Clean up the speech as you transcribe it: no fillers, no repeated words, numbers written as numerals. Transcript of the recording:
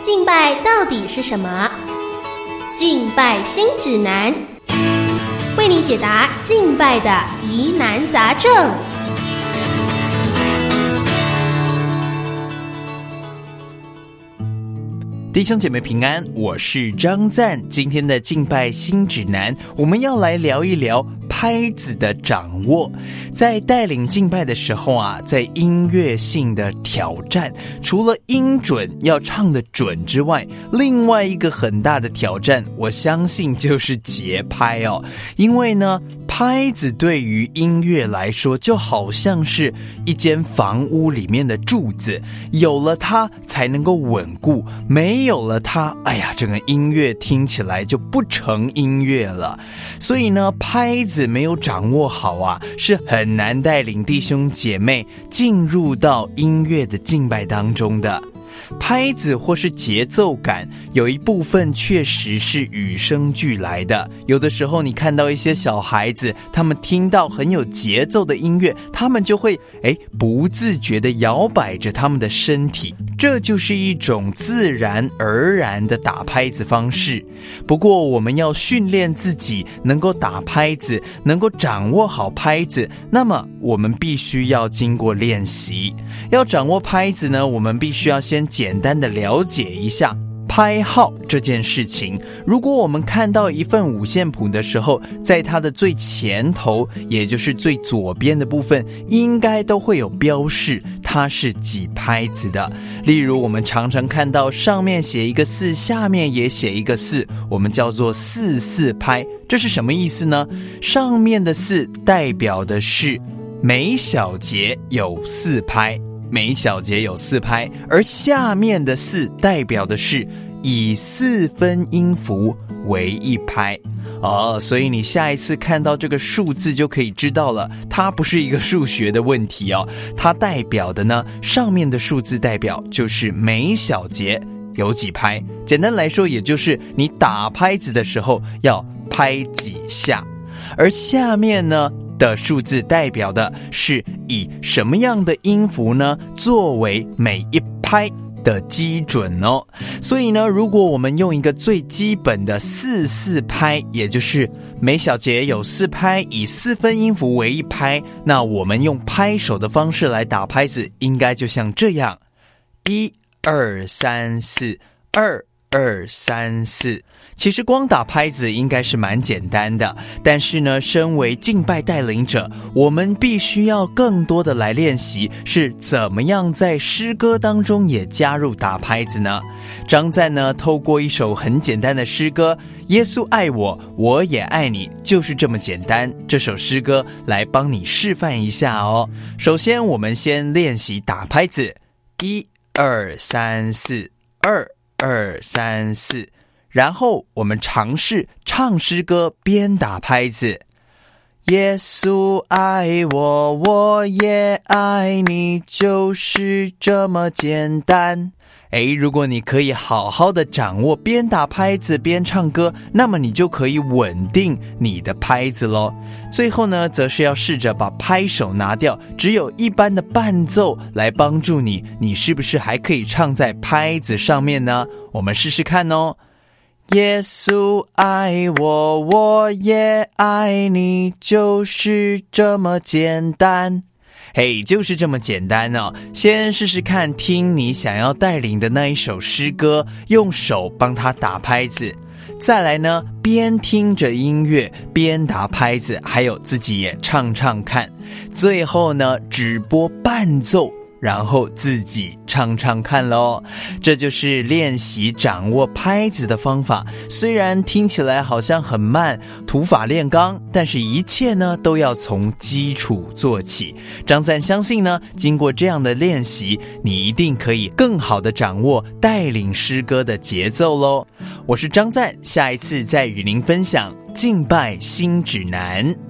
敬拜到底是什么？敬拜新指南，为你解答敬拜的疑难杂症。 弟兄姐妹平安，我是张赞。今天的敬拜新指南，我们要来聊一聊拍子的掌握。在带领敬拜的时候啊，在音乐性的挑战，除了音准要唱得准之外，另外一个很大的挑战，我相信就是节拍哦。因为呢，拍子对于音乐来说，就好像是一间房屋里面的柱子，有了它才能够稳固，没有了它，整个音乐听起来就不成音乐了。所以呢，拍子没有掌握好啊，是很难带领弟兄姐妹进入到音乐的敬拜当中的。拍子或是节奏感，有一部分确实是与生俱来的。有的时候你看到一些小孩子，他们听到很有节奏的音乐，他们就会不自觉地摇摆着他们的身体，这就是一种自然而然的打拍子方式。不过我们要训练自己能够打拍子，能够掌握好拍子，那么我们必须要经过练习。要掌握拍子呢，我们必须要先简单的了解一下拍号这件事情。如果我们看到一份五线谱的时候，在它的最前头，也就是最左边的部分，应该都会有标示它是几拍子的。例如我们常常看到上面写一个4，下面也写一个4，我们叫做4/4拍。这是什么意思呢？上面的4代表的是每小节有4拍，每小节有4拍，而下面的4代表的是以4分音符为1拍。所以你下一次看到这个数字就可以知道了，它不是一个数学的问题哦，它代表的呢，上面的数字代表就是每小节有几拍。简单来说，也就是你打拍子的时候要拍几下，而下面呢的数字代表的是以什么样的音符呢作为每一拍的基准哦。所以呢，如果我们用一个最基本的4/4拍，也就是每小节有4拍，以4分音符为1拍，那我们用拍手的方式来打拍子，应该就像这样：1 2 3 4 2 2 3 4。其实光打拍子应该是蛮简单的，但是呢，身为敬拜带领者，我们必须要更多的来练习是怎么样在诗歌当中也加入打拍子呢？张赞呢，透过一首很简单的诗歌，耶稣爱我，我也爱你，就是这么简单，这首诗歌来帮你示范一下哦。首先我们先练习打拍子，1 2 3 4 2 2 3 4，然后我们尝试唱诗歌边打拍子。耶稣爱我，我也爱你，就是这么简单。如果你可以好好的掌握边打拍子边唱歌，那么你就可以稳定你的拍子咯。最后呢，则是要试着把拍手拿掉，只有一般的伴奏来帮助你，你是不是还可以唱在拍子上面呢？我们试试看哦。耶稣爱我，我也爱你，就是这么简单。就是这么简单哦。先试试看，听你想要带领的那一首诗歌，用手帮它打拍子。再来呢，边听着音乐边打拍子，还有自己也唱唱看。最后呢，只播伴奏，然后自己唱唱看咯。这就是练习掌握拍子的方法。虽然听起来好像很慢，土法炼钢，但是一切呢都要从基础做起。张赞相信呢，经过这样的练习，你一定可以更好的掌握带领诗歌的节奏咯。我是张赞，下一次再与您分享敬拜新指南。